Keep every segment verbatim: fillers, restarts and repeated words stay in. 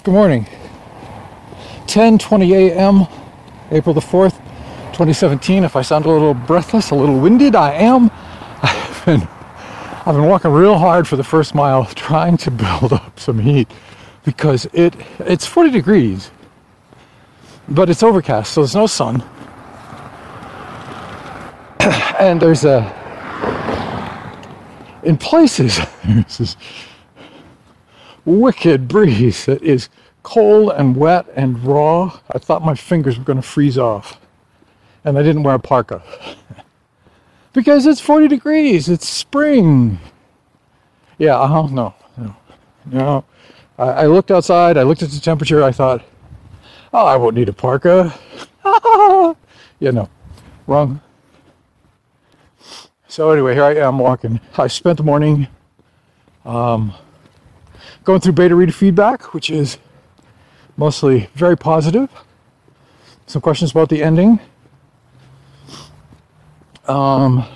Good morning. ten twenty a m, April the fourth, twenty seventeen. If I sound a little breathless, a little winded, I am. I've been, I've been walking real hard for the first mile, trying to build up some heat because it it's forty degrees, but it's overcast, so there's no sun. And there's a, in places, there's this wicked breeze that is cold and wet and raw. I thought my fingers were going to freeze off, and I didn't wear a parka because it's forty degrees. It's spring. Yeah, uh-huh, no, no, no. I, I looked outside. I looked at the temperature. I thought, oh, I won't need a parka. Yeah, no, wrong. So anyway, here I am walking. I spent the morning um, going through beta reader feedback, which is mostly very positive. Some questions about the ending. Um,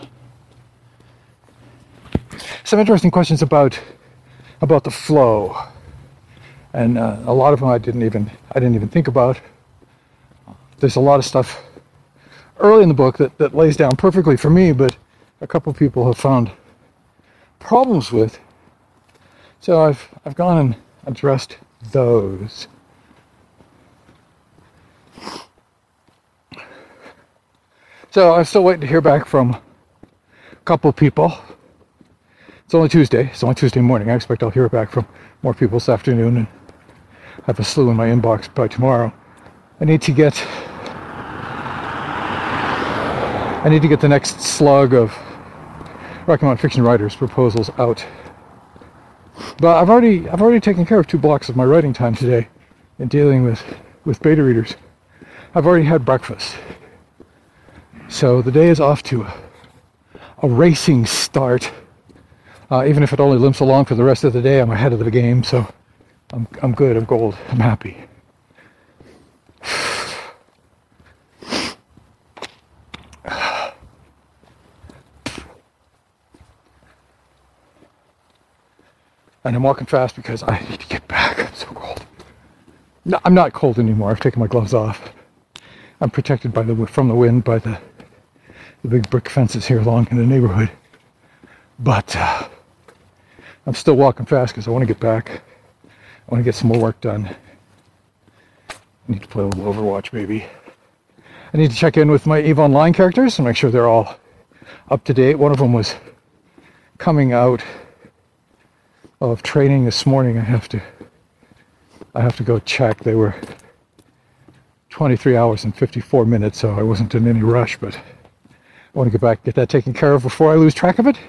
some interesting questions about about the flow, and uh, a lot of them I didn't even I didn't even think about. There's a lot of stuff early in the book that, that lays down perfectly for me, but a couple people have found problems with. So I've I've gone and addressed those. So I'm still waiting to hear back from a couple of people. It's only Tuesday. It's only Tuesday morning. I expect I'll hear back from more people this afternoon and have a slew in my inbox by tomorrow. I need to get I need to get the next slug of Rocky Mountain Fiction Writers proposals out. But I've already I've already taken care of two blocks of my writing time today in dealing with, with beta readers. I've already had breakfast. So the day is off to a, a racing start. Uh, even if it only limps along for the rest of the day, I'm ahead of the game, so I'm I'm good, I'm gold, I'm happy. And I'm walking fast because I need to get back. I'm so cold. No, I'm not cold anymore. I've taken my gloves off. I'm protected by the from the wind by the the big brick fences here along in the neighborhood. But uh, I'm still walking fast because I want to get back. I want to get some more work done. I need to play a little Overwatch, maybe. I need to check in with my EVE Online characters and make sure they're all up to date. One of them was coming out of training this morning. I have to I have to go check. They were twenty-three hours and fifty-four minutes, so I wasn't in any rush, but I want to get back, get that taken care of before I lose track of it.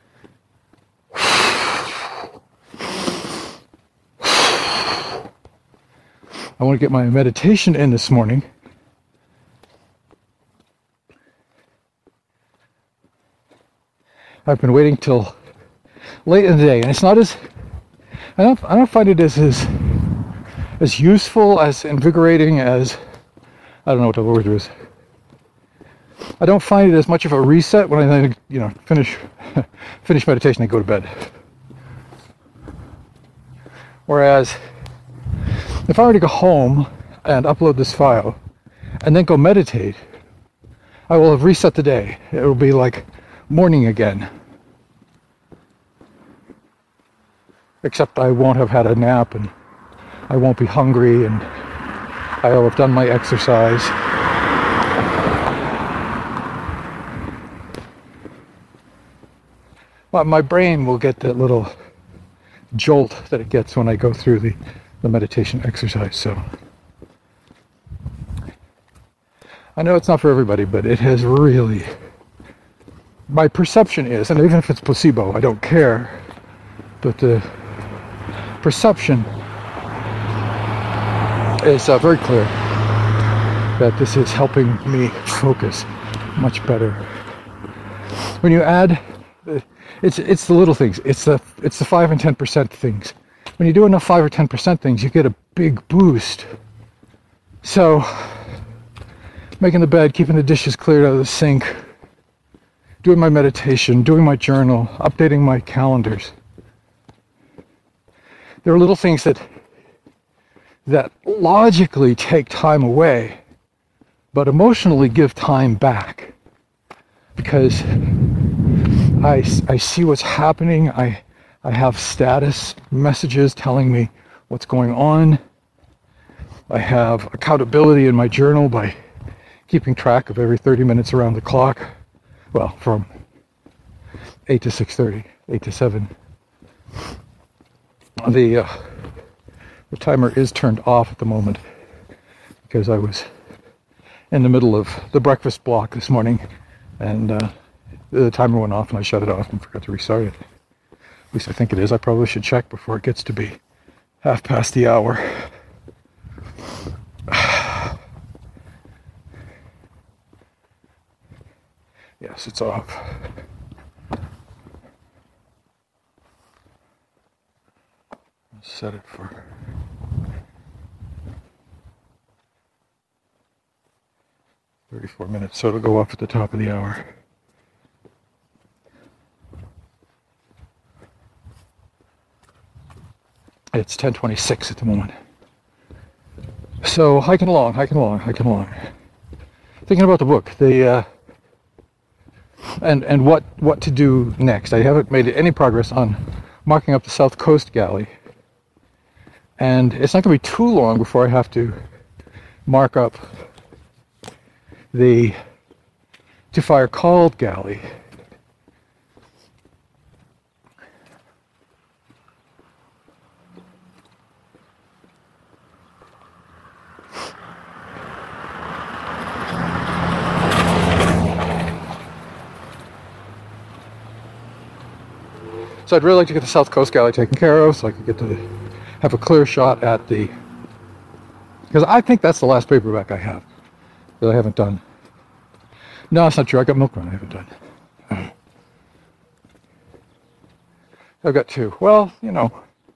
I want to get my meditation in this morning. I've been waiting till late in the day, and it's not as I don't I don't find it as as as useful, as invigorating as I don't know what the word is. I don't find it as much of a reset when I you know finish finish meditation and go to bed. Whereas if I were to go home and upload this file and then go meditate, I will have reset the day. It will be like morning again. Except I won't have had a nap, and I won't be hungry, and I'll have done my exercise. Well, my brain will get that little jolt that it gets when I go through the, the meditation exercise. So I know it's not for everybody, but it has really, my perception is, and even if it's placebo, I don't care, but the perception is uh, very clear that this is helping me focus much better. When you add, it's it's the little things. It's the it's the five and ten percent things. When you do enough five or ten percent things, you get a big boost. So, making the bed, keeping the dishes cleared out of the sink, doing my meditation, doing my journal, updating my calendars. There are little things that that logically take time away, but emotionally give time back. Because I, I see what's happening, I, I have status messages telling me what's going on. I have accountability in my journal by keeping track of every thirty minutes around the clock. Well, from eight to six thirty, eight to seven. The, uh, the timer is turned off at the moment because I was in the middle of the breakfast block this morning, and uh, the timer went off and I shut it off and forgot to restart it. At least I think it is. I probably should check before it gets to be half past the hour. Yes, it's off. Set it for thirty-four minutes, so it'll go off at the top of the hour. It's ten twenty-six at the moment. So hiking along, hiking along, hiking along. Thinking about the book, the uh, and and what what to do next. I haven't made any progress on marking up the South Coast Galley. And it's not going to be too long before I have to mark up the To Fire Called Galley. So I'd really like to get the South Coast Galley taken care of so I could get to have a clear shot at the, because I think that's the last paperback I have that I haven't done. No, it's not true. I got Milk Run I haven't done. I've got two. Well, you know,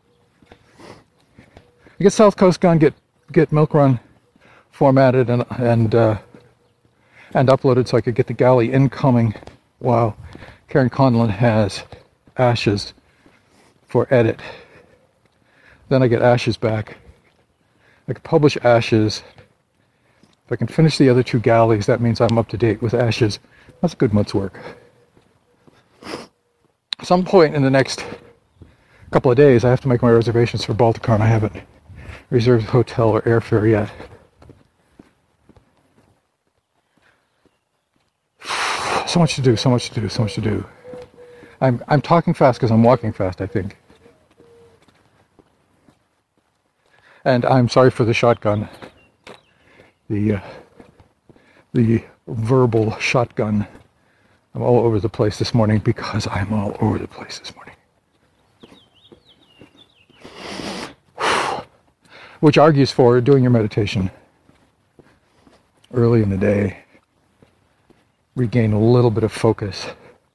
I get South Coast Gun, get get Milk Run formatted and and uh, and uploaded so I could get the galley incoming while Karen Conlon has Ashes for edit. Then I get Ashes back. I can publish Ashes. If I can finish the other two galleys, that means I'm up to date with Ashes. That's a good month's work. Some point in the next couple of days, I have to make my reservations for Balticon. I haven't reserved hotel or airfare yet. So much to do, so much to do, so much to do. I'm I'm talking fast because I'm walking fast, I think. And I'm sorry for the shotgun, the uh, the verbal shotgun. I'm all over the place this morning because I'm all over the place this morning. Which argues for doing your meditation early in the day. Regain a little bit of focus.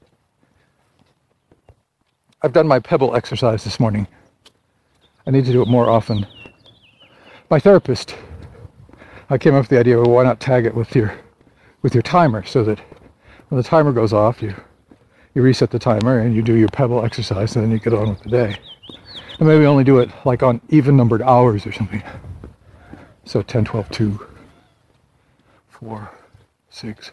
I've done my pebble exercise this morning. I need to do it more often. My therapist, I came up with the idea, well, why not tag it with your with your timer so that when the timer goes off, you you reset the timer and you do your pebble exercise and then you get on with the day. And maybe only do it like on even numbered hours or something. So ten, twelve, two, four, six.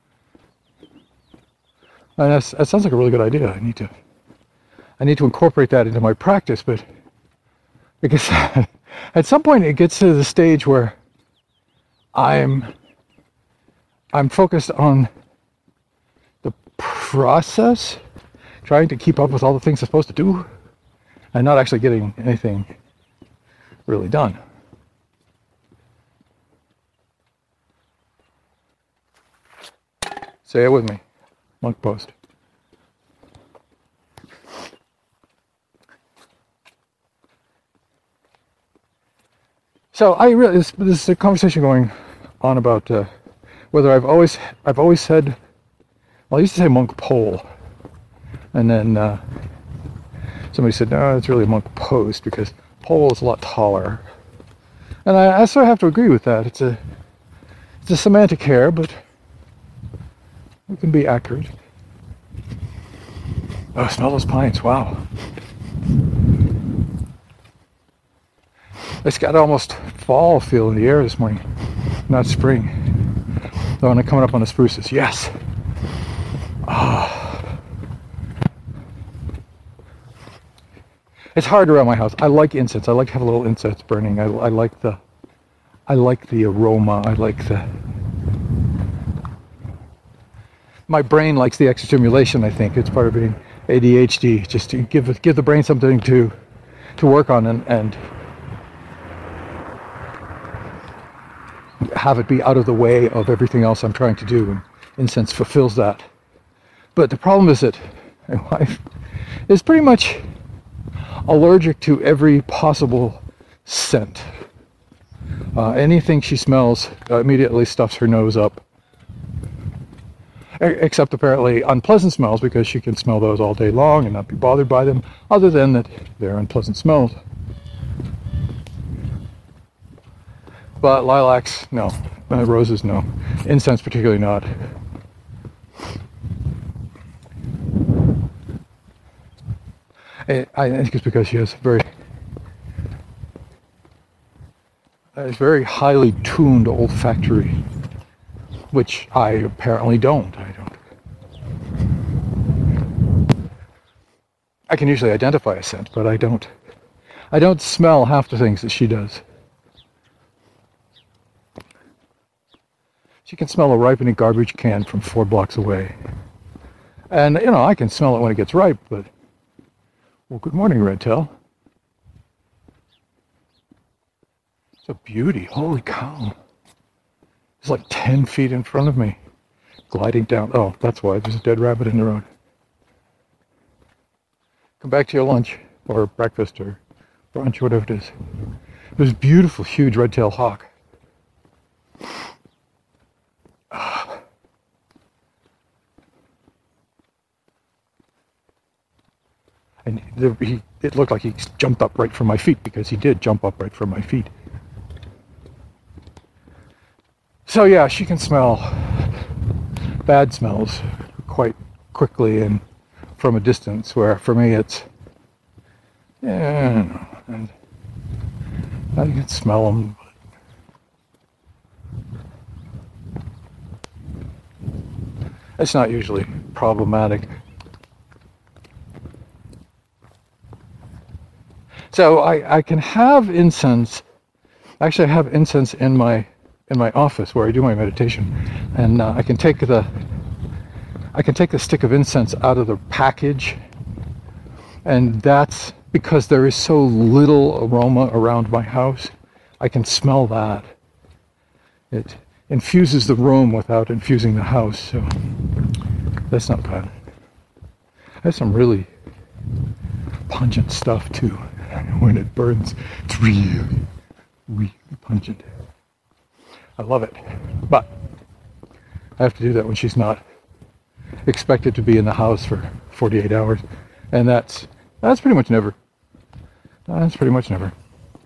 And that's, that sounds like a really good idea. I need to I need to incorporate that into my practice, but because at some point it gets to the stage where I'm I'm focused on the process, trying to keep up with all the things I'm supposed to do, and not actually getting anything really done. Say it with me. Monk post. So I really, this, this is a conversation going on about uh, whether I've always, I've always said, well, I used to say monk pole, and then uh, somebody said, no, it's really a monk post because pole is a lot taller, and I, I sort of have to agree with that. It's a, it's a semantic hair, but it can be accurate. Oh, smell those pines! Wow. It's got almost fall feel in the air this morning, not spring. Though when I'm coming up on the spruces, yes. Ah. It's hard around my house. I like incense. I like to have a little incense burning. I, I like the, I like the aroma. I like the. My brain likes the extra stimulation. I think it's part of being A D H D. Just to give give the brain something to, to work on and and. have it be out of the way of everything else I'm trying to do, and incense fulfills that. But the problem is that my wife is pretty much allergic to every possible scent. Uh, anything she smells uh, immediately stuffs her nose up. E- except apparently unpleasant smells, because she can smell those all day long and not be bothered by them, other than that they're unpleasant smells. But lilacs, no. Uh, roses, no. Incense, particularly not. I, I think it's because she has very, a very highly tuned olfactory, which I apparently don't. I don't. I can usually identify a scent, but I don't. I don't smell half the things that she does. She can smell a ripening garbage can from four blocks away. And, you know, I can smell it when it gets ripe, but... Well, good morning, Redtail. It's a beauty. Holy cow. It's like ten feet in front of me. Gliding down. Oh, that's why. There's a dead rabbit in the road. Come back to your lunch, or breakfast, or brunch, whatever it is. There's a beautiful, huge red-tailed hawk. And the, he, it looked like he jumped up right from my feet, because he did jump up right from my feet. So yeah, she can smell bad smells quite quickly and from a distance, where for me it's, yeah, I don't know. And I can smell them. It's not usually problematic. So I, I can have incense. Actually, I have incense in my in my office where I do my meditation, and uh, I can take the I can take the stick of incense out of the package, and that's because there is so little aroma around my house. I can smell that. It infuses the room without infusing the house, so that's not bad. That's some really pungent stuff too. When it burns, it's really, really pungent. I love it. But I have to do that when she's not expected to be in the house for forty-eight hours. And that's that's pretty much never. That's pretty much never.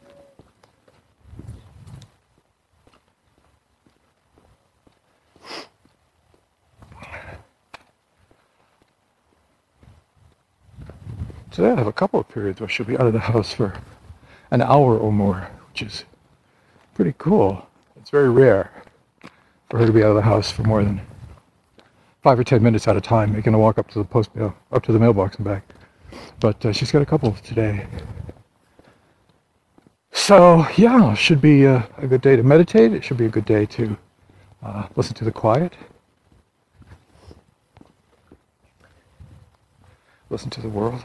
Today I have a couple of periods where she'll be out of the house for an hour or more, which is pretty cool. It's very rare for her to be out of the house for more than five or ten minutes at a time, making a walk up to the post mail, up to the mailbox and back. But uh, she's got a couple today. So yeah, it should be a, a good day to meditate. It should be a good day to uh, listen to the quiet, listen to the world.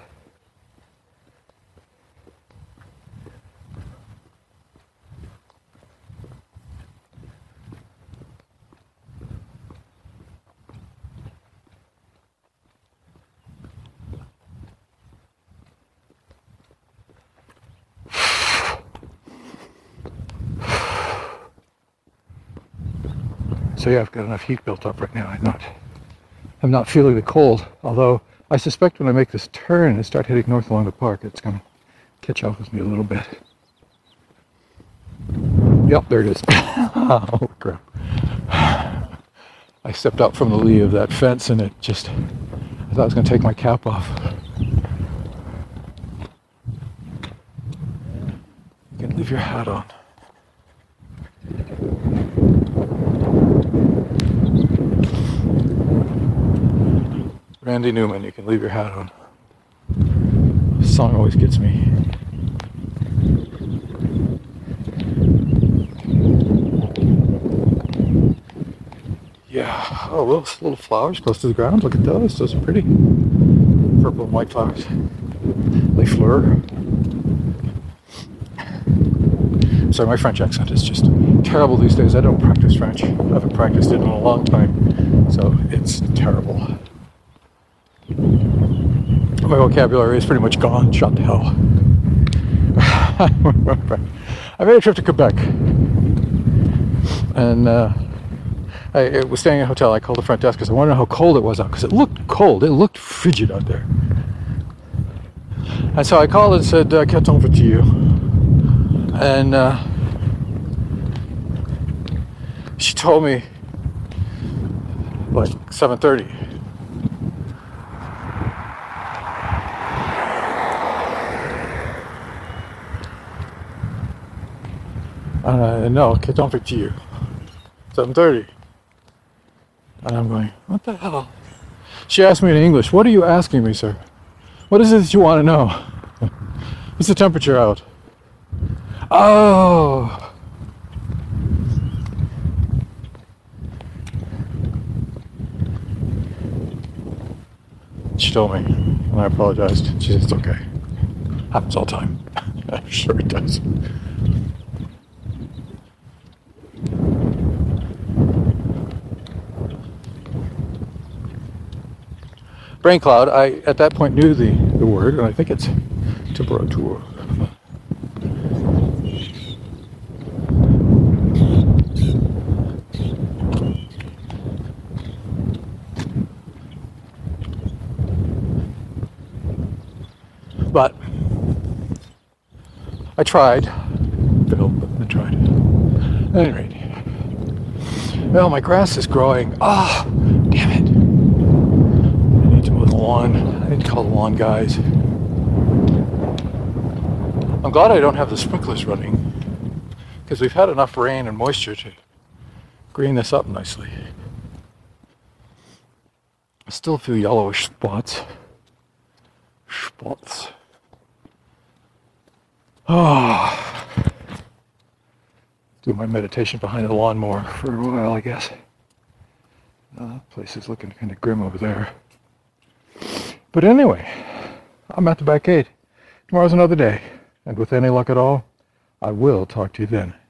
So yeah, I've got enough heat built up right now. I'm not, I'm not feeling the cold. Although I suspect when I make this turn and start heading north along the park, it's going to catch up with me a little bit. Yep, there it is. Oh crap! I stepped out from the lee of that fence, and it just, I thought I was going to take my cap off. You can Leave your hat on. Randy Newman, you can leave your hat on. This song always gets me. Yeah, oh, little, little flowers close to the ground. Look at those. Those are pretty. Purple and white flowers. They fleur. Sorry, my French accent is just terrible these days. I don't practice French. I haven't practiced it in a long time, so it's terrible. My vocabulary is pretty much gone. Shut the hell. I made a trip to Quebec, and uh, I, I was staying in a hotel. I called the front desk because I wanted to know how cold it was out, because it looked cold. It looked frigid out there. And so I called and said, uh, "Quelle température?" And uh, she told me like seven thirty. Uh, no, quelle température? seven thirty. And I'm going, what the hell? She asked me in English, what are you asking me, sir? What is it that you want to know? What's the temperature out? Oh. She told me, and I apologized. She said, it's okay. Happens all the time. I'm sure it does. Brain cloud, I at that point knew the, the word, and I think it's temperature. But I tried. Failed, but I tried. At any rate. Well, my grass is growing. Ah, oh, damn it. I need to mow the lawn. I need to call the lawn guys. I'm glad I don't have the sprinklers running, because we've had enough rain and moisture to green this up nicely. Still a few yellowish spots. Spots. Oh. Do my meditation behind the lawnmower for a while, I guess. Uh, that place is looking kind of grim over there. But anyway, I'm at the back gate. Tomorrow's another day. And with any luck at all, I will talk to you then.